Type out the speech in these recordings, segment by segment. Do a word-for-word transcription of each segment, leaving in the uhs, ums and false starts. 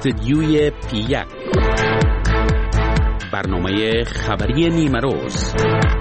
استدیوی پی یک برنامه خبری نیمه روز.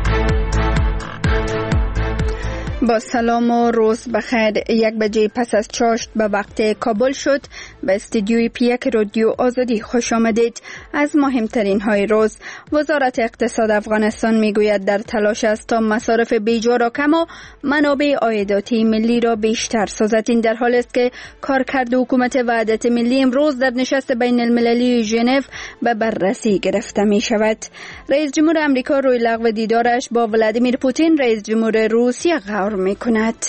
با سلام و روز بخیر. یک بجه پس از چاشت به وقت کابل شد. به استودیوی پی یک رادیو آزادی خوش آمدید. از مهمترین های روز: وزارت اقتصاد افغانستان میگوید در تلاش است تا مصارف بیجا را کم و منابع عایداتی ملی را بیشتر سازد. این در حالی است که کارکرد حکومت وحدت ملی امروز در نشست بین المللی ژنو به بررسی گرفته می شود. رئیس جمهور آمریکا روی لغو دیدارش با ولادیمیر پوتین رئیس جمهور روسیه قرار می کند.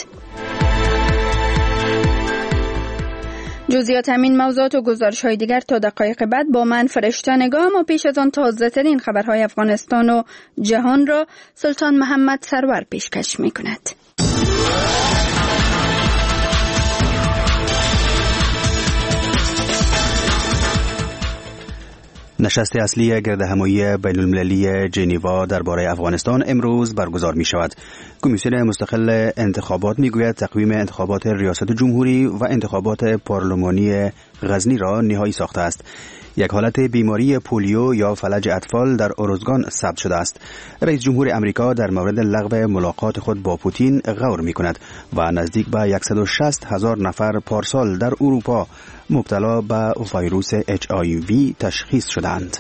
جزئیات همین موضوعات و گزارش های دیگر تا دقایق بعد با من فرشته نگاه. اما پیش از آن تازه ترین خبرهای افغانستان و جهان را سلطان محمد سرور پیشکش می کند. نشست اصلی گردهمایی بین المللی ژنو درباره افغانستان امروز برگزار می شود. کمیسیون مستقل انتخابات می گوید تقویم انتخابات ریاست جمهوری و انتخابات پارلمانی غزنی را نهایی ساخته است. یک حالت بیماری پولیو یا فلج اطفال در ارزگان ثبت شده است. رئیس جمهور آمریکا در مورد لغو ملاقات خود با پوتین غور می کند و نزدیک به صد و شصت هزار نفر پارسال در اروپا مبتلا به ویروس اچ آی وی تشخیص شدند.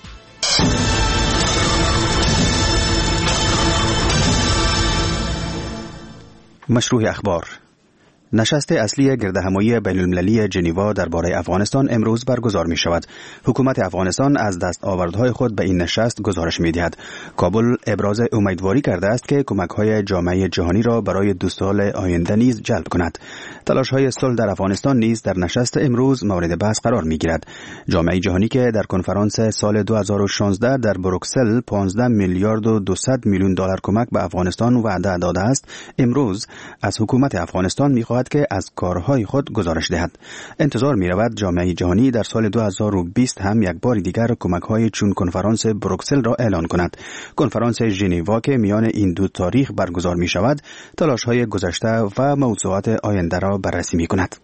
مشروع اخبار. نشست اصلی گردهمایی بین المللی ژنو درباره افغانستان امروز برگزار می شود. حکومت افغانستان از دستاوردهای خود به این نشست گزارش می دهد. کابل ابراز امیدواری کرده است که کمک‌های جامعه جهانی را برای دو سال آینده نیز جلب کند. تلاش‌های صلح در افغانستان نیز در نشست امروز مورد بحث قرار می گیرد. جامعه جهانی که در کنفرانس سال دو هزار و شانزده در بروکسل پانزده میلیارد و دویست میلیون دلار کمک به افغانستان وعده داده است، امروز از حکومت افغانستان می که از کارهای خود گزارش دهد. انتظار می رود جامعه جهانی در سال دو هزار و بیست هم یک بار دیگر کمک‌های چون کنفرانس بروکسل را اعلان کند. کنفرانس ژنو که میان این دو تاریخ برگزار می شود، تلاش‌های گذشته و موضوعات آینده را بررسی می کند.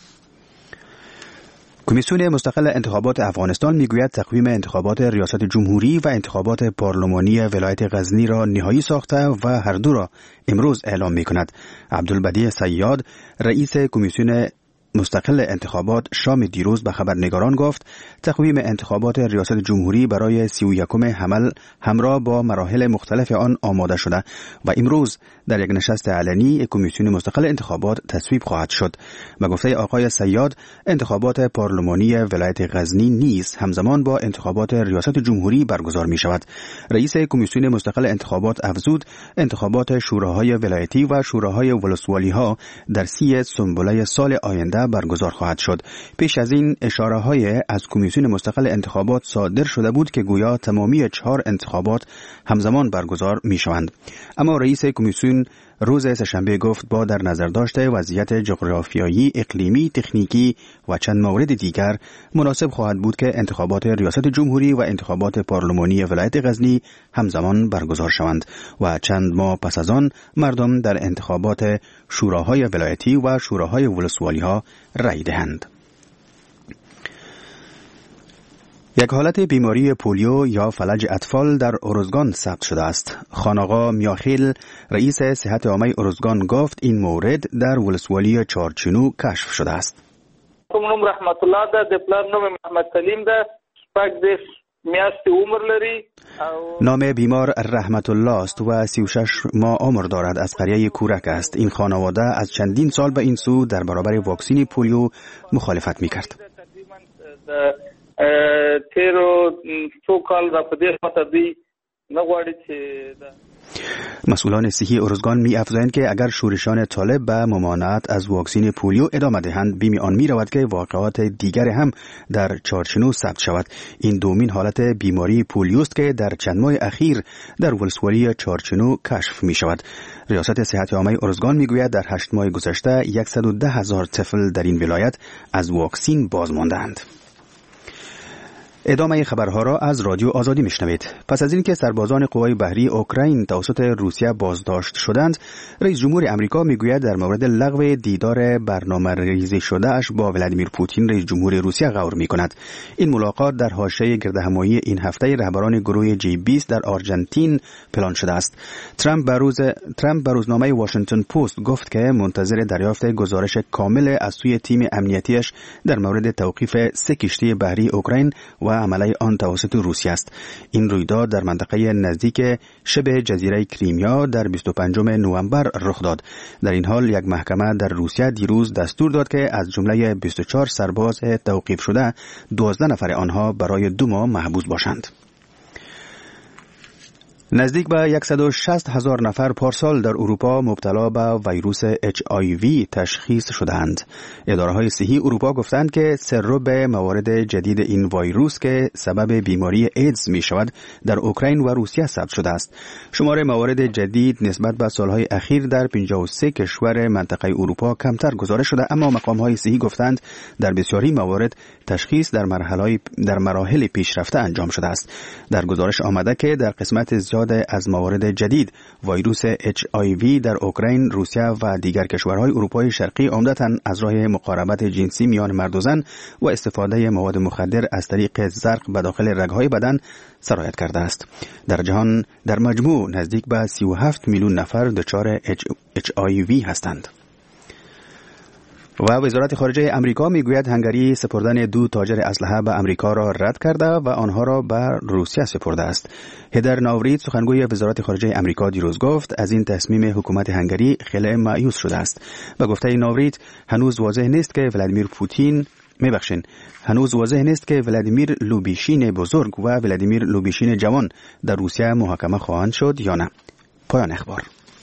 کمیسیون مستقل انتخابات افغانستان میگوید تقویم انتخابات ریاست جمهوری و انتخابات پارلمانی ولایت غزنی را نهایی ساخته و هر دو را امروز اعلام می کند. عبدالبدیع صیاد، رئیس کمیسیون مستقل انتخابات، شام دیروز به خبرنگاران گفت تقویم انتخابات ریاست جمهوری برای سی و یکم حمل همراه با مراحل مختلف آن آماده شده و امروز در یک نشست علنی کمیسیون مستقل انتخابات تصویب خواهد شد. به گفته آقای صیاد، انتخابات پارلمانی ولایت غزنی نیز همزمان با انتخابات ریاست جمهوری برگزار می شود. رئیس کمیسیون مستقل انتخابات افزود انتخابات شوراهای ولایتی و شوراهای ولسوالی ها در سی سنبله سال آینده برگزار خواهد شد. پیش از این اشاره های از کمیسیون مستقل انتخابات صادر شده بود که گویا تمامی چهار انتخابات همزمان برگزار می شوند. اما رئیس کمیسیون روز سه‌شنبه گفت با در نظر داشته وضعیت جغرافیایی، اقلیمی، تکنیکی و چند مورد دیگر مناسب خواهد بود که انتخابات ریاست جمهوری و انتخابات پارلمانی ولایت غزنی همزمان برگزار شوند و چند ماه پس از آن مردم در انتخابات شوراهای ولایتی و شوراهای ولسوالی ها رأی دهند. یک حالت بیماری پولیو یا فلج اطفال در ارزگان ثبت شده است. خانآقا میاخیل، رئیس صحت عامه ارزگان گفت این مورد در ولسوالی چارچینو کشف شده است. کوم رحمت الله ده د پلار نوم محمد سلیم ده شپږ دیرش میاشتې عمر لري. نام بیمار رحمت الله است و سی و شش ماه عمر دارد. از قریه کورک است. این خانواده از چندین سال به این سو در برابر واکسین پولیو مخالفت میکرد. تیرو څو کال را په دې خاطر دی نه غواړي چې مسئولان صحی ارزگان می افزایند که اگر شورشان طالب به ممانعت از واکسین پولیو ادامه دهند بیم آن می رود که واقعات دیگر هم در چارچینو ثبت شود. این دومین حالت بیماری پولیوست که در چند ماه اخیر در ولسوالی چارچینو کشف می شود. ریاست صحت عامه ارزگان می گوید در هشت ماه گذشته صد و ده هزار طفل در این ولایت از واکسین باز ماندند. ادامه خبرها را از رادیو آزادی میشنوید. پس از اینکه سربازان قوای بحری اوکراین توسط روسیه بازداشت شدند، رئیس جمهور آمریکا میگوید در مورد لغو دیدار برنامه‌ریزی شده اش با ولادیمیر پوتین رئیس جمهور روسیه غور میکند. این ملاقات در حاشیه گردهمایی این هفته رهبران گروه جی بیست در آرژانتین پلان شده است. ترامپ به روز ترامپ به روزنامه واشنگتن پست گفت که منتظر دریافت گزارش کامل از سوی تیم امنیتیش در مورد توقیف سه کشتی بحری اوکراین و عمله آن توسط روسیه است. این رویداد در منطقه نزدیک شبه جزیره کریمیا در بیست و پنجم نوامبر رخ داد. در این حال یک محکمه در روسیه دیروز دستور داد که از جمله بیست و چهار سرباز توقیف شده دوازده نفر آنها برای دو ماه محبوس باشند. نزدیک به صد و شصت هزار نفر پارسال در اروپا مبتلا به ویروس اچ آی وی تشخیص شدند. اداره‌های صحی اروپا گفتند که سرب موارد جدید این ویروس که سبب بیماری ایدز می شود در اوکراین و روسیه ثبت شده است. شمار موارد جدید نسبت به سالهای اخیر در پنجاه و سه کشور منطقه اروپا کمتر گزارش شده، اما مقام‌های صحی گفتند در بسیاری موارد تشخیص در مرحله در مراحل پیشرفته انجام شده است. در گزارش آمده که در قسمت زیاد از موارد جدید ویروس اچ آی وی در اوکراین، روسیه و دیگر کشورهای اروپای شرقی عمدتاً از راه مقاربت جنسی میان مرد و زن و استفاده مواد مخدر از طریق زرق به داخل رگ‌های بدن سرایت کرده است. در جهان در مجموع نزدیک به سی و هفت میلیون نفر دچار اچ آی وی هستند. و وزارت خارجه امریکا میگوید هنگری سپردن دو تاجر اسلحه به امریکا را رد کرده و آنها را به روسیه سپرده است. هدر ناورید سخنگوی وزارت خارجه امریکا دیروز گفت از این تصمیم حکومت هنگری خیلی مایوس شده است. به گفته ناورید هنوز واضح نیست که ولادیمیر پوتین میبخشین هنوز واضح نیست که ولادیمیر لوبیشین بزرگ و ولادیمیر لوبیشین جوان در روسیه محاکمه خواهند شد یا نه. پایان اخبار.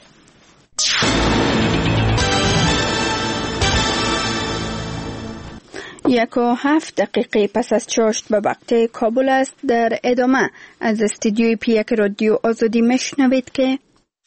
یک و هفت دقیقه پس از چاشت به وقت کابل است. در ادامه از استودیوی پیک رادیو آزادی میشنوید که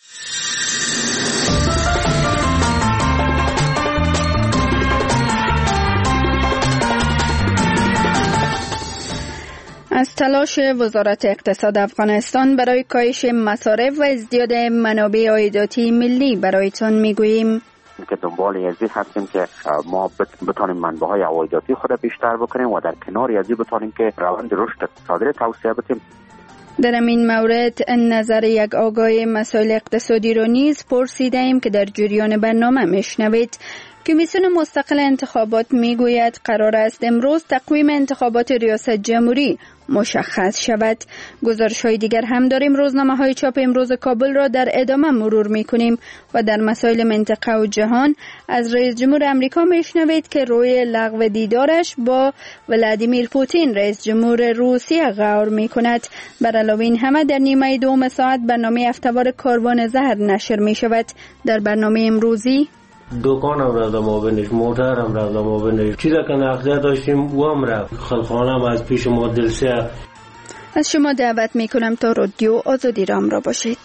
از تلاش وزارت اقتصاد افغانستان برای کاهش مصارف و ازدیاد منابع عایداتی ملی برایتان میگوییم که دنبال ازی هستیم که ما بتانیم منبع‌های عایداتی خود بیشتر بکنیم و در کنار ازی بتانیم که روند رشد اقتصادی را توسعه بدیم. در این مورد نظر یک آگاه مسائل اقتصادی را نیز پرسیدیم که در جریان برنامه میشنوید. کمیسیون مستقل انتخابات میگوید قرار است امروز تقویم انتخابات ریاست جمهوری مشخص شود. گزارش های دیگر هم داریم. روزنامه های چاپ امروز کابل را در ادامه مرور می کنیم و در مسائل منطقه و جهان از رئیس جمهور امریکا میشنوید که روی لغو دیدارش با ولادیمیر پوتین رئیس جمهور روسیه غور می کند. بر علاوه این همه در نیمه دوم ساعت برنامه هفته‌وار کاروان زهر نشر می شود. در برنامه امروزی دکانم رفتم آبنش، موترم رفتم آبنش، چیزا که نقده داشتیم و هم رفت. خلخانم از پیش ما دلسه. از شما دعوت می کنم تا رادیو آزادی را همراه باشید.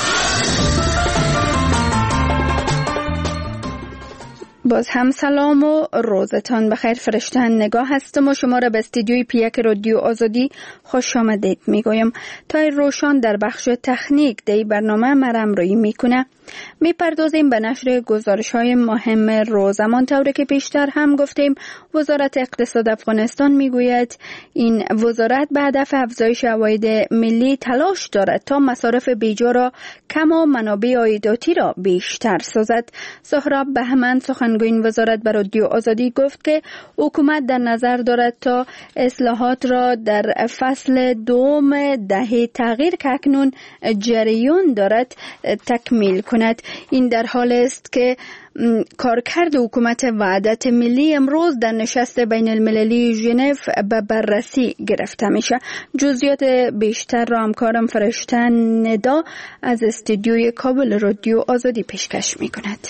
باز هم سلام و روزتان بخیر. فرشته نگاه هستم و شما را به استودیوی پیک رادیو آزادی خوش آمدید میگویم. تا روشان در بخش تکنیک دی برنامه مرم روی میکنه. میپردازیم به نشر گزارش های مهم روز. امان طوری که پیشتر هم گفتیم وزارت اقتصاد افغانستان میگوید این وزارت به هدف افزایش عواید ملی تلاش دارد تا مصارف بیجا را کم و منابع عایداتی را بیشتر سازد. سهراب بهمن سخنگوی این وزارت به رادیو آزادی گفت که حکومت در نظر دارد تا اصلاحات را در فصل دوم دهه تغییر که اکنون جریان دارد تکمیل کند. این در حال است که کارکرد حکومت وحدت ملی امروز در نشست بین المللی ژنو به بررسی گرفته میشه. جزئیات بیشتر را همکارم فرشته ندا از استودیوی کابل رادیو آزادی پیشکش میکند.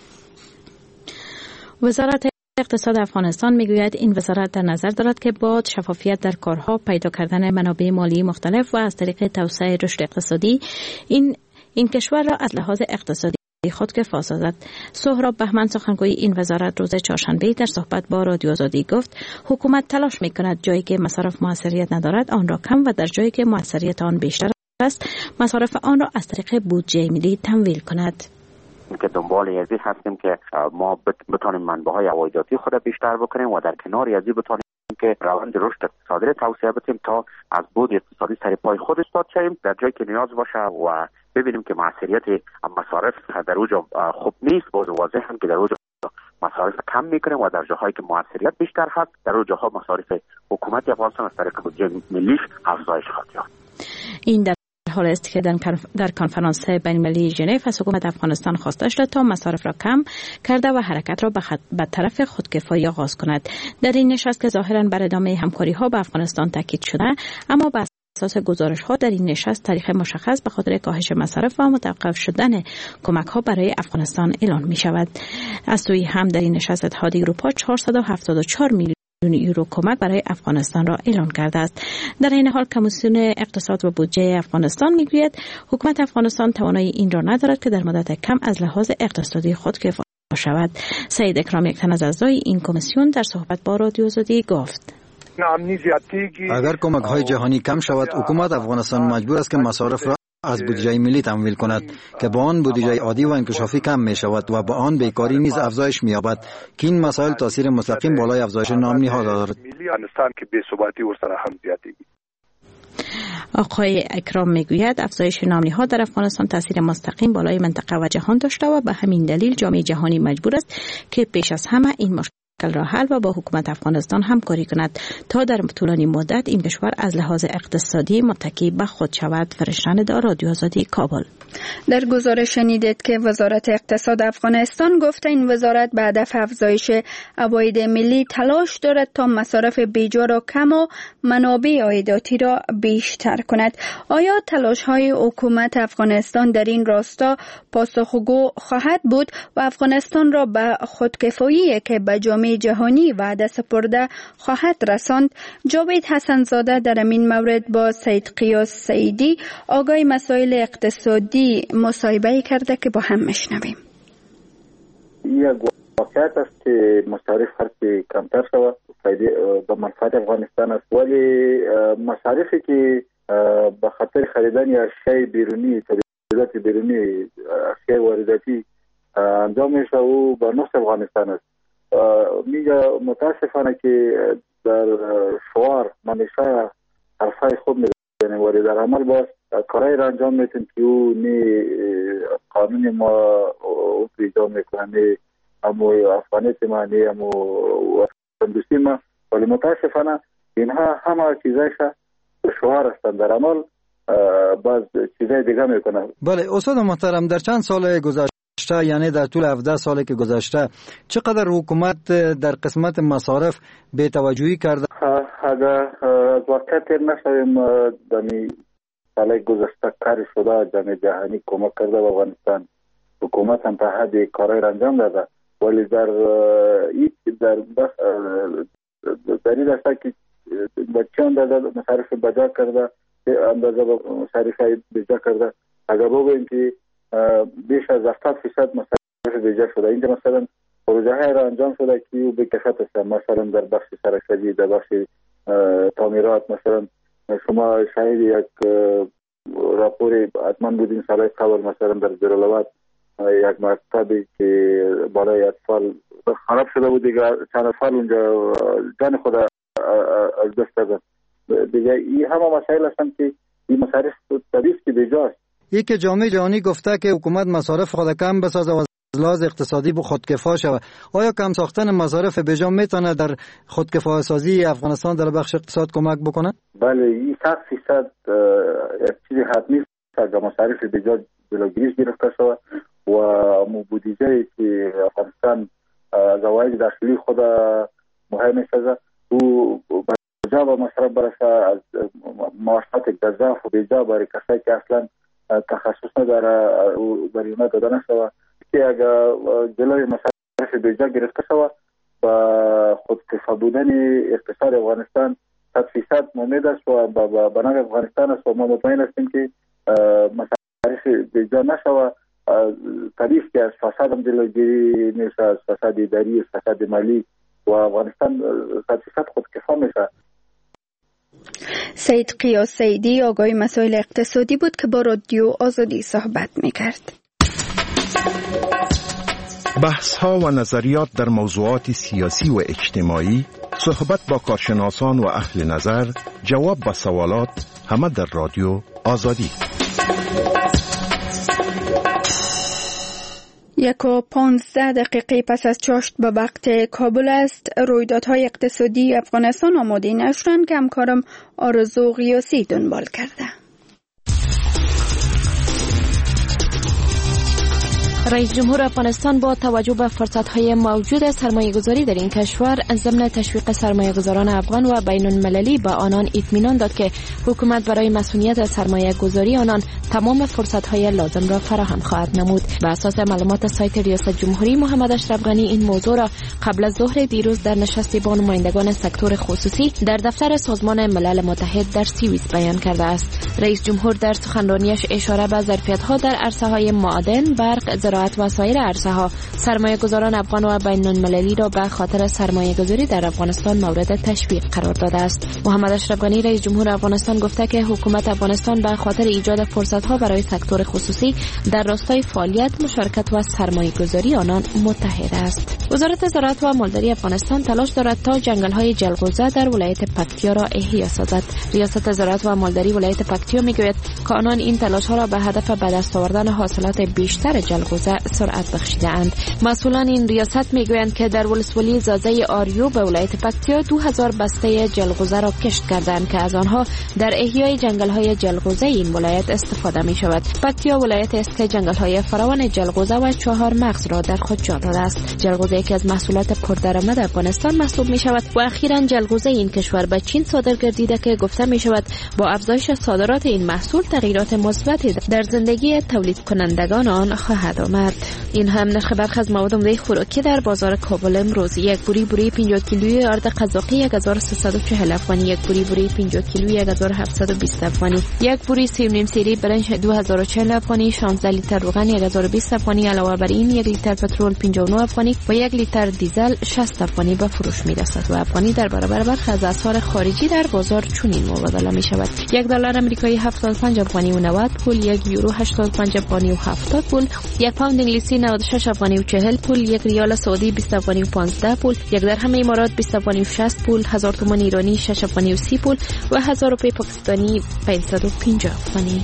وزارت اقتصاد افغانستان میگوید این وزارت در نظر دارد که با شفافیت در کارها، پیدا کردن منابع مالی مختلف و از طریق توسعه رشد اقتصادی این این کشور را از لحاظ اقتصادی خودکفا سازد. سهراب بهمن سخنگوی این وزارت روز چهارشنبه در صحبت با رادیو آزادی گفت حکومت تلاش می‌کند جایی که مصارف موثریت ندارد آن را کم و در جایی که موثریت آن بیشتر است مصارف آن را از طریق بودجه ملی تمویل کند. که دنبال ازی هستیم که ما بتانیم منبع‌های عوایداتی خود بیشتر بکنیم و در کنار ازی بتانیم که روند رشد اقتصادی را توسعه بدیم تا از بود اقتصادی سر پای خود ایستاد شویم در جایی که نیاز باشه و ببینیم که موثریت مصارف در اونجا خوب نیست باز واضح هم که در اونجا مصارف کم میکنیم و در جاهایی که موثریت بیشتر هست در اون جاها مصارف حکومت افغانستان از طریق بودجه ملیش افزایش خواهد یافت. این در حال است که در کنفرانس بین‌المللی ژنو از حکومت افغانستان خواسته شده تا مصارف را کم کرده و حرکت را به طرف خودکفایی آغاز کند. در این نشست که ظاهراً بر ادامه همکاری ها با افغانستان تاکید شده اما بر اساس گزارش ها در این نشست تاریخ مشخص به خاطر کاهش مصارف و متوقف شدن کمک ها برای افغانستان اعلان می شود. از سوی هم در این نشست اتحادیه اروپا چهارصد و هفتاد و چهار میلیون یورو کمک برای افغانستان را اعلان کرده است. در این حال کمیسیون اقتصاد و بودجه افغانستان میگوید حکومت افغانستان توانایی این را ندارد که در مدت کم از لحاظ اقتصادی خودکفا شود. سعید اکرام یک تن از اعضای این کمیسیون در صحبت با رادیو آزادی گفت اگر کمک های جهانی کم شود حکومت افغانستان مجبور است که مصارف را از بودجه ملی تمویل کند که با آن بودجه عادی و انکشافی کم می شود و با آن بیکاری نیز افزایش می یابد که این مسائل تاثیر مستقیم بالای افزایش نام نهاد دارد. آقای اکرام میگوید افزایش نام نهاد در افغانستان تاثیر مستقیم بالای منطقه و جهان داشته و به همین دلیل جامعه جهانی مجبور است که پیش از همه این مشکل را حل و با حکومت افغانستان همکاری کند تا در طولانی مدت این کشور از لحاظ اقتصادی متکی به خود شود. فرشتن رادیو آزادی کابل. در گزارش شنیدید که وزارت اقتصاد افغانستان گفته این وزارت به هدف افزایش عواید ملی تلاش دارد تا مصارف بیجا را کم و منابع عایداتی را بیشتر کند. آیا تلاش های حکومت افغانستان در این راستا پاسخگو خواهد بود و افغانستان را به خودکفایی که به جامعه جهانی وعده سپرده خواهد رساند؟ جاوید حسن زاده در این مورد با سید قیاس سعیدی آگاه مسائل اقتصادی مصاحبه کرده که با هم میشنویم. یک واقعیت است که مصارف هرچی کمتر شود به منفعت افغانستان است، ولی مصارفی که به خاطر خریدن اشیاء بیرونی تجهیزات بیرونی اشیاء وارداتی انجام میشه او به نفع افغانستان است. میگه متاسفانه که در شعار همیشه حرفای خوب میزنیم ولی در عمل باز کارایی را انجام میتیم که او نی قانون ما او پیدا میکنه نی امو افغانیت ما نی امو دوستی ما، ولی متاسفانه اینها همه چیزایش شعار هستند در عمل باز چیزای دیگه میکنه. بله استاد محترم، در چند سال گذشته یعنی در طول هفده سالی که گذشته چقدر حکومت در قسمت مصارف بی توجهی کرده؟ اگر از واقعیت نشویم دمی سال گذشته کار شده جامعه جهانی کمک کرده به افغانستان، حکومت هم تا حدی کارای را انجام داده، ولی در این در در این راستا که بچه اندازه مصارف بجا کرده اندازه مصارف بجا کرده اگر بگوییم که بیش از هفتاد فیصد مصارف بجا شده. اینجا مثلا پروژه های را انجام شده که او به کفایت است، مثلا در بخش سرک‌سازی، در بخش تعمیرات. مثلا شما شاهد یک راپور حتما بودین سالهای قبل مثلا در زیرالعباد یک مکتبی که بالای اطفال خراب شده بود دیگه چند اطفال اونجا جان خود از دست دادن دیگه. این همه مسائل هستند که این مصارف طبیعی که بجاست. یک جامعه جهانی گفته که حکومت مصارف خود کم بسازه و از لحاظ اقتصادی به خودکفا شود. آیا کم ساختن مصارف بجا میتونه در خودکفا سازی افغانستان در بخش اقتصاد کمک بکنه؟ بله، این صد فیصد یک چیزی حتمی است که مصارف بجا جلوگیری گرفته شود و بودجه‌ای که افغانستان از عواید داخلی خود مهم می‌سازه او بجا به مصرف برسه، از معاشات گزاف و بجا برای کسایی که اصلا تخصص نداره برای اونا داده نشود که اگر جلوی مصارف بجا گرفته شود با خودکفا بودن اقتصاد افغانستان صد فیصد امید است و به نفع افغانستان است و ما مطمئن هستیم که مصارف بجا نشود تعریف که از فساد هم جلوگیری میشه، از فساد اداری، فساد مالی و افغانستان صد فیصد خودکفا میشه. سید قیاس سیدی آگاه مسائل اقتصادی بود که با رادیو آزادی صحبت میکرد. بحث ها و نظریات در موضوعات سیاسی و اجتماعی، صحبت با کارشناسان و اهل نظر، جواب به سوالات، همه در رادیو آزادی. یک و پانزده دقیقه پس از چاشت به وقت کابل است. رویدادهای اقتصادی افغانستان آماده نشدند که همکارم آرزو غیاسی دنبال کرده. رئیس جمهور افغانستان با توجه به فرصت‌های موجود سرمایه‌گذاری در این کشور ضمن تشویق سرمایه‌گذاران افغان و بین‌المللی به آنان اطمینان داد که حکومت برای مسئولیت سرمایه‌گذاری آنان تمام فرصت‌های لازم را فراهم خواهد نمود. بر اساس معلومات سایت ریاست جمهوری، محمد اشرف غنی این موضوع را قبل از ظهر دیروز در نشستی با نمایندگان سکتور خصوصی در دفتر سازمان ملل متحد در سوئیس بیان کرده است. رئیس جمهور در سخنرانیش اشاره به ظرفیت‌ها در عرصه‌های معادن، برق، زراعت و سایر عرصه‌ها سرمایه‌گذاران افغان و بین‌المللی را به خاطر سرمایه‌گذاری در افغانستان مورد تشویق قرار داده است. محمد اشرف غنی رئیس جمهور افغانستان گفته که حکومت افغانستان به خاطر ایجاد فرصت‌ها برای سکتور خصوصی در راستای فعالیت، مشارکت و سرمایه‌گذاری آنان متحد است. وزارت زراعت و مالداری افغانستان تلاش دارد تا جنگل‌های جلغوزه در ولایت پکتیا را احیا سازد. ریاست زراعت و مالداری ولایت پکتیا می‌گوید که آنان این تلاش‌ها را به هدف به دست آوردن حاصلات بیشتر جلغوزه سرعت بخشیدند. مسئولان این ریاست میگویند که در ولسوالی زازه آریو به ولایت پکتیا دو هزار بسته جلغوزه را کشت کردند که از آنها در احیای جنگل‌های جلغوزه این ولایت استفاده می شود. پکتیا ولایت است که جنگل‌های فراوان جلغوزه و چهار مغز را در خود جا داده است. جلغوزه یکی از محصولات پردرآمد افغانستان محسوب می شود و اخیراً جلغوزه این کشور به چین صادر گردیده که گفته می شود با افزایش صادرات این محصول تغییرات مثبتی در زندگی تولید کنندگان آن خواهد آمد. این هم نرخ برخی از مواد عمده خوراکی در بازار کابل امروز: یک بوری بوری پنجاه کیلویی آرد قزاقی یک هزار و سیصد و چهل افغانی، یک بوری بوری پنجاه کیلویی یک هزار و هفتصد و بیست افغانی، یک بوری سیب نیم سیری برنج دو هزار و چهل افغانی، شانزده لیتر روغن یک هزار و بیست افغانی. علاوه بر این یک لیتر پترول پنجاه و نه افغانی و یک لیتر دیزل شصت افغانی به فروش می‌رسد و افغانی در برابر برخی از اسعار خارجی در بازار چنین مبادله می‌شود: یک دلار آمریکایی هفتاد و پنج افغانی و نود پول، یک یورو هشتاد و پنج افغانی و هفتاد پول، یک پوند انگلیسی نود و شش افغانی و چهل پول، یک ریال سعودی بیست افغانی و پانزده پول، یک درهم امارات بیست افغانی و شصت پول، هزار تومان ایرانی شش افغانی و سی پول و هزار روپیه پاکستانی پانصد و پنجاه افغانی.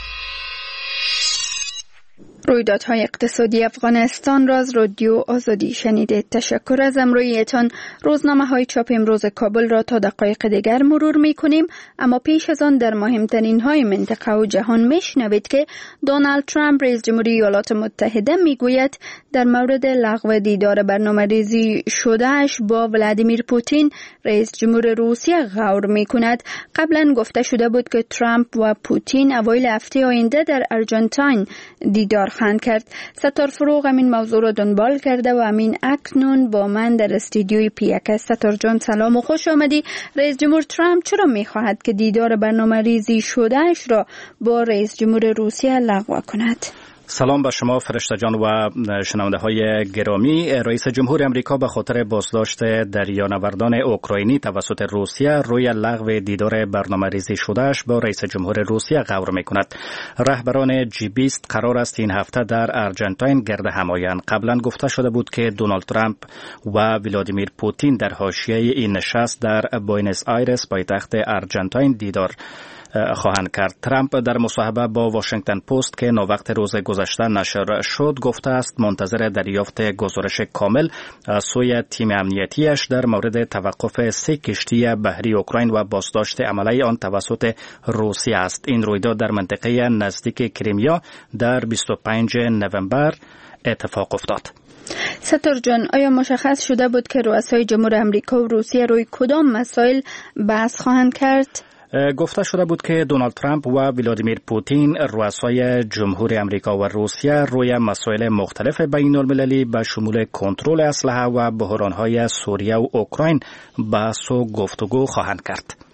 رویدادهای اقتصادی افغانستان را از رادیو آزادی شنیدید. تشکر از همراهیتان. روزنامه های چاپ امروز کابل را تا دقایق دیگر مرور می کنیم، اما پیش از آن در مهمترین های منطقه و جهان می شنوید که دونالد ترامپ رئیس جمهوری ایالات متحده می گوید در مورد لغو دیدار برنامه ریزی شدهش با ولادیمیر پوتین رئیس جمهور روسیه غور می کند. قبلا گفته شده بود که ترامپ و پوتین اوایل هفته آینده در آرژانتین دیدار خواهند کرد. ستار فروغ همین موضوع را دنبال کرده و همین اکنون با من در استودیوی پیک است. ستار جان سلام و خوش آمدی. رئیس جمهور ترامپ چرا می‌خواهد که دیدار برنامه ریزی شدهش را با رئیس جمهور روسیه لغو کند؟ سلام به شما فرشته جان و شنونده های گرامی. رئیس جمهور امریکا به خاطر بازداشت دریانوردان اوکراینی توسط روسیه روی لغو دیدار برنامه ریزی شدهش با رئیس جمهور روسیه غور می کند. رهبران جی بیست قرار است این هفته در آرژانتین گرد هم آیند. قبلا گفته شده بود که دونالد ترامپ و ولادیمیر پوتین در حاشیه این نشست در بوئنوس آیرس پایتخت آرژانتین دیدار خواهند کرد. ترامپ در مصاحبه با واشنگتن پست که ناوقت روز گذشته نشر شد گفته است منتظر دریافت گزارش کامل از سوی تیم امنیتیش در مورد توقف سه کشتی بحری اوکراین و بازداشت عملی آن توسط روسیه است. این رویداد در منطقه نزدیک کریمیا در بیست و پنجم نوامبر اتفاق افتاد. ستار جان، آیا مشخص شده بود که رؤسای جمهور امریکا و روسیه روی کدام مسائل بحث خواهند کرد؟ گفته شده بود که دونالد ترامپ و ولادیمیر پوتین رؤسای جمهور امریکا و روسیه روی مسائل مختلف بین المللی به شمول کنترل اسلحه و بحران‌های سوریه و اوکراین بحث و گفتگو خواهند کرد.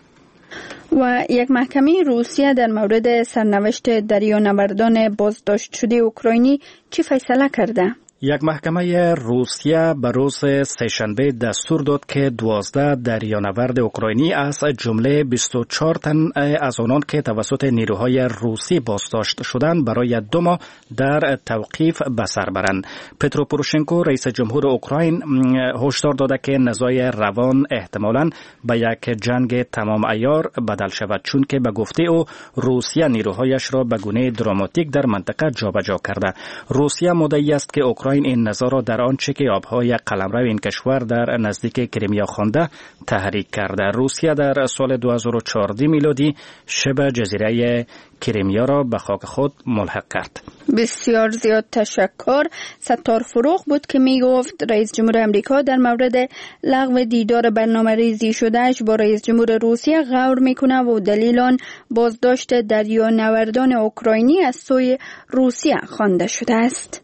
و یک محکمه روسیه در مورد سرنوشت دریانوردان بازداشت شده اوکراینی چی فیصله کرده؟ یک محکمه روسیه به روز سه‌شنبه دستور داد که دوازده دریانورد اوکراینی از جمله بیست و چهار تن از آنان که توسط نیروهای روسی بازداشت شدند برای دو ماه در توقیف به سر برند. پترو پوروشنکو رئیس جمهور اوکراین هشدار داده که نزاع روان احتمالاً به یک جنگ تمام عیار بدل شود، چون که به گفته او روسیه نیروهایش را به گونه دراماتیک در منطقه جابجا کرده. روسیه مدعی است که اوکراین این نظر را در آنچه که آبهای قلمرو این کشور در نزدیک کریمیا خوانده تحریک کرده. روسیه در سال دو هزار و چهارده میلادی شبه جزیره کریمیا را به خاک خود ملحق کرد. بسیار زیاد تشکر. ستار فروغ بود که می گفت رئیس جمهور امریکا در مورد لغو دیدار برنامه ریزی شدهش با رئیس جمهور روسیه غور میکنه و دلیل آن بازداشت دریانوردان اوکراینی از سوی روسیه خوانده شده است.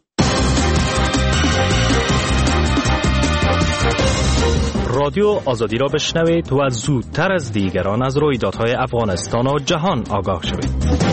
رادیو آزادی را بشنوید و زودتر از دیگران از رویدادهای افغانستان و جهان آگاه شوید.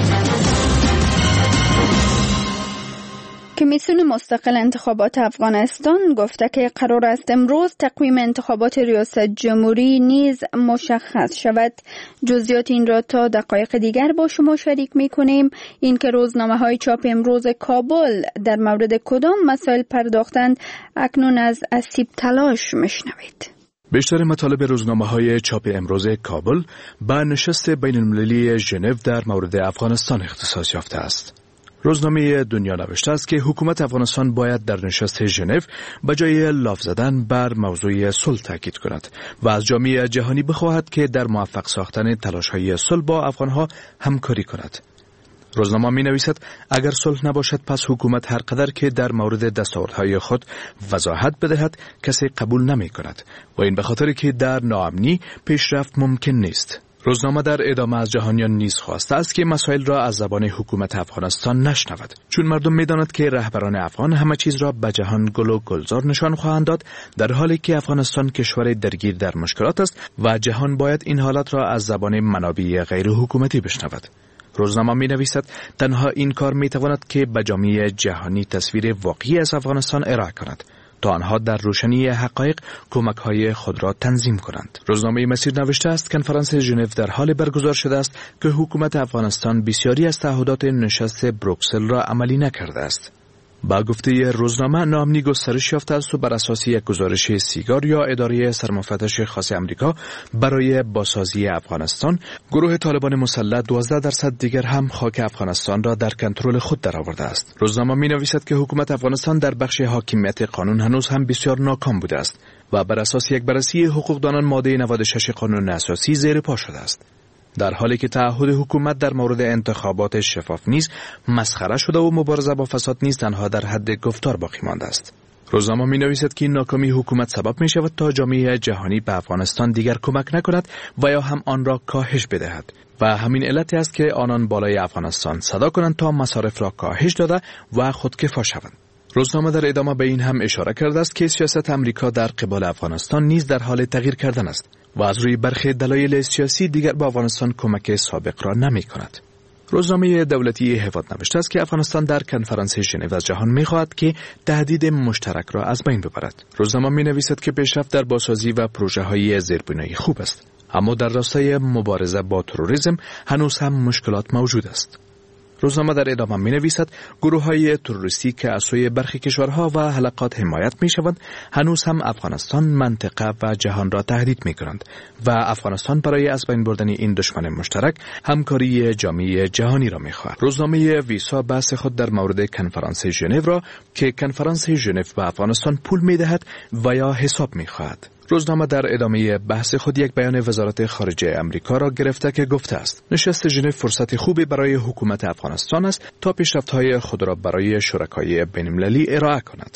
کمیسیون مستقل انتخابات افغانستان گفته که قرار است امروز تقویم انتخابات ریاست جمهوری نیز مشخص شود. جزئیات این را تا دقایق دیگر با شما شریک می کنیم. این که روزنامه های چاپ امروز کابل در مورد کدام مسائل پرداختند اکنون از اسیب تلاش میشنوید. بیشتر مطالب روزنامه‌های چاپ امروز کابل به نشست بین‌المللی ژنو در مورد افغانستان اختصاص یافته است. روزنامه دنیا نوشته است که حکومت افغانستان باید در نشست ژنو به جای لاف زدن بر موضوع صلح تاکید کند و از جامعه جهانی بخواهد که در موفق ساختن تلاش‌های صلح با افغان‌ها همکاری کند. روزنامه می نویسد اگر صلح نباشد پس حکومت هر قدر که در مورد دستاوردهای خود وضاحت بدهد کسی قبول نمی کند و این به خاطر که در ناامنی پیشرفت ممکن نیست. روزنامه در ادامه از جهانیان نیز خواسته است که مسائل را از زبان حکومت افغانستان نشنود، چون مردم می داند که رهبران افغان همه چیز را به جهان گل و گلزار نشان خواهند داد، در حالی که افغانستان کشور درگیر در مشکلات است و جهان باید این حالت را از زبان منابع غیر حکومتی بشنود. روزنامه می نویسد تنها این کار می تواند که به جامعه جهانی تصویر واقعی از افغانستان ارائه کند تا آنها در روشنی حقایق کمک‌های خود را تنظیم کنند. روزنامه مسیر نوشته است کنفرانس ژنو در حال برگزار شده است که حکومت افغانستان بسیاری از تعهدات نشست بروکسل را عملی نکرده است. با گفته روزنامه ناامنی گسترش یافته است و بر اساس یک گزارش سیگار یا اداره سرمفتش خاص امریکا برای بازسازی افغانستان، گروه طالبان مسلح دوازده درصد دیگر هم خاک افغانستان را در کنترل خود درآورده است. روزنامه می‌نویسد که حکومت افغانستان در بخش حاکمیت قانون هنوز هم بسیار ناکام بوده است و بر اساس یک بررسی حقوقدانان ماده نود و شش قانون اساسی زیر پا شده است. در حالی که تعهد حکومت در مورد انتخابات شفاف نیز مسخره شده و مبارزه با فساد نیز تنها در حد گفتار باقی مانده است. روزنامه می نویسد که این ناکامی حکومت سبب می شود تا جامعه جهانی به افغانستان دیگر کمک نکند و یا هم آن را کاهش بدهد و همین علت است که آنان بالای افغانستان صدا کنند تا مصارف را کاهش داده و خودکفا شوند. روزنامه در ادامه به این هم اشاره کرده است که سیاست امریکا در قبال افغانستان نیز در حال تغییر کردن است و از روی برخی دلایل سیاسی دیگر به افغانستان کمک سابق را نمی کند. روزنامه دولتی هواد نوشته است که افغانستان در کنفرانس ژنو از جهان می خواهد که تهدید مشترک را از بین ببرد. روزنامه می نویسد که پیشرفت در بازسازی و پروژه های زیربنایی خوب است، اما در راستای مبارزه با تروریسم هنوز هم مشکلات موجود است. روزنامه در ادامه می نویسد گروه های تروریستی که از سوی برخی کشورها و حلقات حمایت می شوند هنوز هم افغانستان، منطقه و جهان را تهدید می کنند و افغانستان برای از بین بردن این دشمن مشترک همکاری جامعه جهانی را می خواهد. روزنامه ویسا بحث خود در مورد کنفرانس ژنو را که کنفرانس ژنو به افغانستان پول می دهد و یا حساب می خواهد. روزنامه در ادامه بحث خود یک بیان وزارت خارجه امریکا را گرفته که گفته است نشست ژنو فرصت خوبی برای حکومت افغانستان است تا پیشرفت‌های خود را برای شرکای بین‌المللی ارائه کند.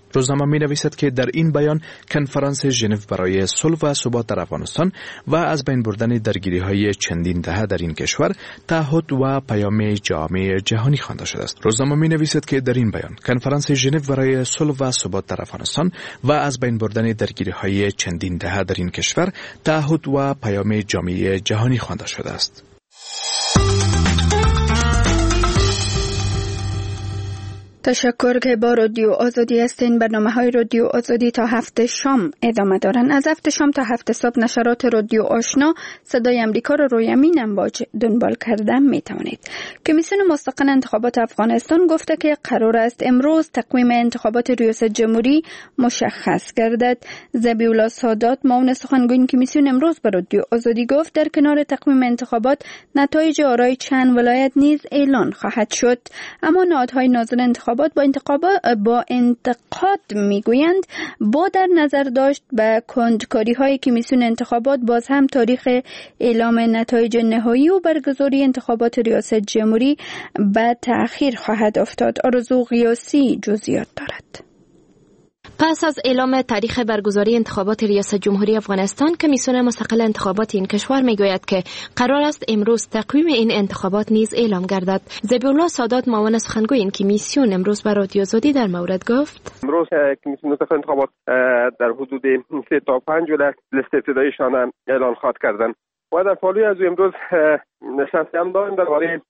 روزنامه می نویسد که در این بیان کنفرانس ژنو برای صلح و ثبات در افغانستان و از بین بردن درگیری های چندین دهه در این کشور تعهد و پیام جامعه جهانی خوانده شده است. روزنامه می نویسد که در این بیان کنفرانس ژنو برای صلح و ثبات در افغانستان و از بین بردن درگیری های چندین دهه در این کشور تعهد و پیام جامعه جهانی خوانده شده است. تشکر که با رادیو آزادی هستین. برنامه های رادیو آزادی تا هفت شام ادامه دارن. از هفت شام تا هفت صبح نشرات رادیو آشنا صدای امریکا رو روی امین امواج دنبال کردن می توانید. کمیسیون مستقل انتخابات افغانستان گفته که قرار است امروز تقویم انتخابات ریاست جمهوری مشخص گردد. ذبیح الله سادات معاون سخنگوی کمیسیون امروز به رادیو آزادی گفت در کنار تقویم انتخابات نتایج آرای چند ولایت نیز اعلان خواهد شد. اما نهادهای ناظر انتخابات با انتقاد با انتقاد میگویند با در نظر داشت به کندکاری های کمیسیون انتخابات باز هم تاریخ اعلام نتایج نهایی و برگزاری انتخابات ریاست جمهوری به تأخیر خواهد افتاد. آرزو غیاسی جزئیات دارد. پس از اعلام تاریخ برگزاری انتخابات ریاست جمهوری افغانستان، کمیسیون مستقل انتخابات این کشور میگوید که قرار است امروز تقویم این انتخابات نیز اعلام گردد. ذبیح الله سادات معاون سخنگوی این کمیسیون امروز به رادیو آزادی در مورد گفت: امروز کمیسیون مستقل انتخابات در حدود سه تا پنج ولایت لیست ابتداییشان اعلان خواهد کردند و در پالوی از امروز نشست هم داریم درباره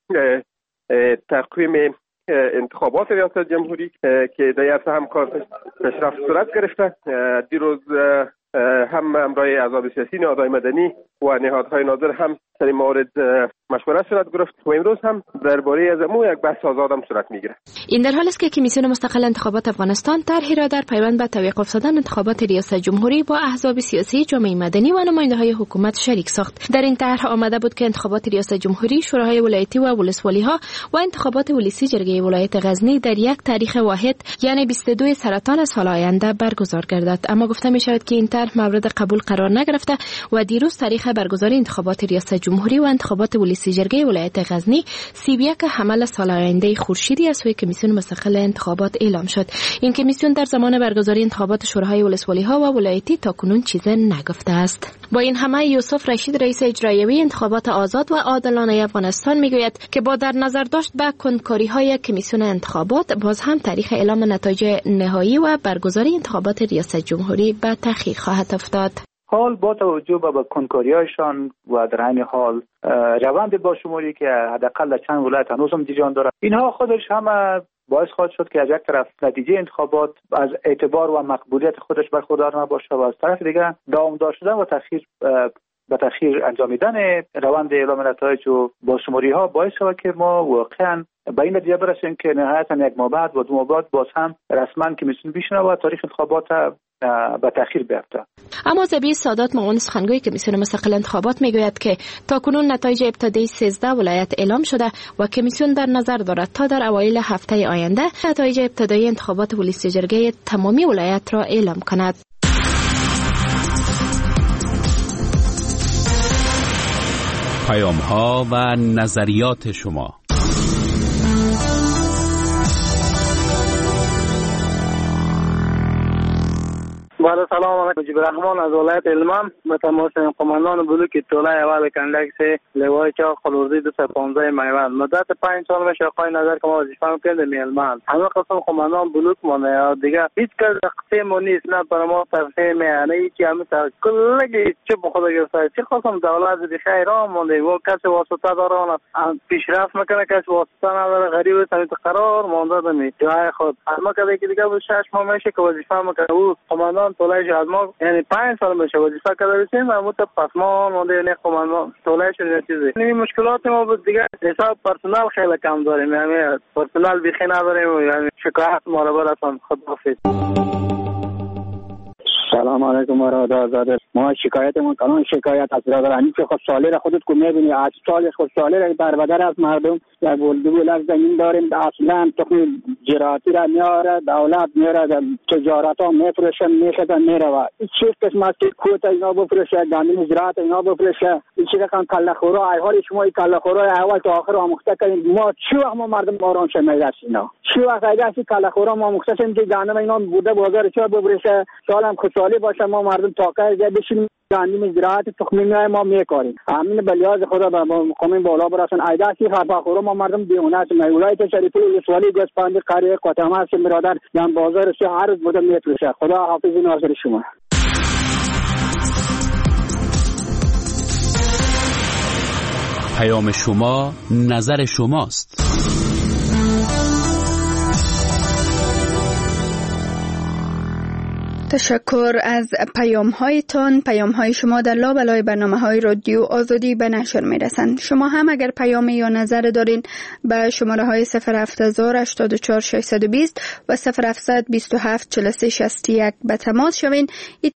تقویم انتخابات ریاست جمهوری که در عرصه هم کار پیشرفت صورت گرفته. دیروز هم همراه احزاب سیاسی، نهادهای مدنی و نهادهای ناظر هم سر مورد مشورت صورت گرفت و امروز هم درباره از امو یک بحث آزاد هم صورت میگیره. این در حالی است که کمیسیون مستقل انتخابات افغانستان طرحی را در پیوند به توقف دادن انتخابات ریاست جمهوری با احزاب سیاسی، جامعه مدنی و نماینده‌های حکومت شریک ساخت. در این طرح آمده بود که انتخابات ریاست جمهوری، شوراهای ولایتی و ولسوالی‌ها و انتخابات ولسی جرگه ولایت غزنی در یک تاریخ واحد یعنی بیست و دو سرطان سال آینده برگزار گردد. اما گفته می شود که این طرح مورد قبول قرار نگرفته و دیروز تاریخ برگزاری انتخابات ریاست جمهوری و انتخابات ولسی جرگه ولایت غزنی سی و یک حمل سال آینده خورشیدی از سوی کمیسیون مستقل انتخابات اعلام شد. این کمیسیون در زمان برگزاری انتخابات شوراهای ولسوالی‌ها و ولایتی تاکنون چیزی نگفته است. با این همه یوسف رشید رئیس اجرایی انتخابات آزاد و عادلانه افغانستان میگوید که با در نظر داشت به کندکاری‌های کمیسیون انتخابات باز هم تاریخ اعلام نتایج نهایی و برگزاری انتخابات ریاست جمهوری به تأخیر خواهد افتاد. حال با توجه به کنکاری‌هایشان و در عین حال روند با شماری که حداقل چند ولایت هنوز هم دیجان دارد، اینها خودش هم باعث خواهد شد که از یک طرف نتیجه انتخابات از اعتبار و مقبولیت خودش برخوردار نباشه و از طرف دیگر دامدار شدن و تأخیر به تأخیر انجامیدن روند اعلام نتایج و بازشماری ها باعث شود که ما واقعا به این نتیجه برسیم که نهایتا یک ماه بعد و دو ماه بعد باز هم رسما کمیسیون بشینه و تاریخ انتخابات به تأخیر بیفته. اما ذبیح سادات معاون سخنگوی کمیسیون مستقل انتخابات میگوید که تاکنون نتایج ابتدایی سیزده ولایت اعلام شده و کمیسیون در نظر دارد تا در اوایل هفته آینده نتایج ابتدایی انتخابات ولسی جرگه تمامی ولایت را اعلام کند. پیام ها و نظریات شما. بله سلام علیکم. مجیب الرحمن از ولایت علمم به تماس قماندان بلوک طوله اول کندکس لوای چا خلوردی دو صد و پانزده میوند مدت پنج سال میشه قای نظر که ما وظیفه میکنیم میلمن همه قسم قماندان بلوک مونه دیگه هیچ کس قسم نیست نه بر ما تفهیم یعنی که همه تا کلگی چه به خود گرفته چه قسم دولت دی خیران مونده و کسی واسطه دارن پیشرفت میکنه کسی واسطه نداره غریب است قرار مونده دمی جای خود اما که دیگه شش ماه میشه که وظیفه میکنه او قماندان طولهش از ما یعنی پنج سال میشه وظیفه کرده رسیم و مت پسمان مونده یعنی قماندان طولهش چیزی این مشکلات ما بود دیگه حساب پرسنل خیلی کم داریم یعنی پرسنل بیخی نداریم یعنی شکایت ما رو برسان خداحافظ. سلام علیکم برادر آزاده. ما شکایتمون کلان شکایت از برادرانی که خود سالی را خودت که میبینی از سال خود سالی را در بدر از مردم یک بولدو بولک زمین داریم اصلا تخم جراتی را میاره دولت میاره تجارت ها میفروشه میشده میره چیز قسم است که کوت اینا بفروشه گندم زراعت اینا بفروشه این چیز کن کلخورا ای حال شما این کلخورا اول تا آخر آموخته کنید ما چی وقت ما مردم باران شمیدست اینا چی وقت ایدستی کلخورا ما آموخته شدیم که گندم اینا بوده بازار چه بفروشه سالم خوشحالی باشه ما مردم طاقت جای بشیم گندم زراعت تخمی میای ما میکاریم همین بلیاز خدا به مقام بالا برسن ایدستی خرفخورا ما مردم دیونه است ولایت شریفی ولسوالی گوسپند قریه قطعه است برادر یان بازار سه هر روز بوده میفروشه خدا حافظ ناصر شما. پیام شما نظر شماست. تشکر از پیام هایتان. پیام های شما در لابلای برنامه های رادیو آزادی به نشر می رسند. شما هم اگر پیام یا نظر دارین به شماره های صفر هفت هزار هشتاد و چهار ششصد و بیست و صفر هفتصد بیست و هفت چهل و سه شصت و یک به تماس شوین.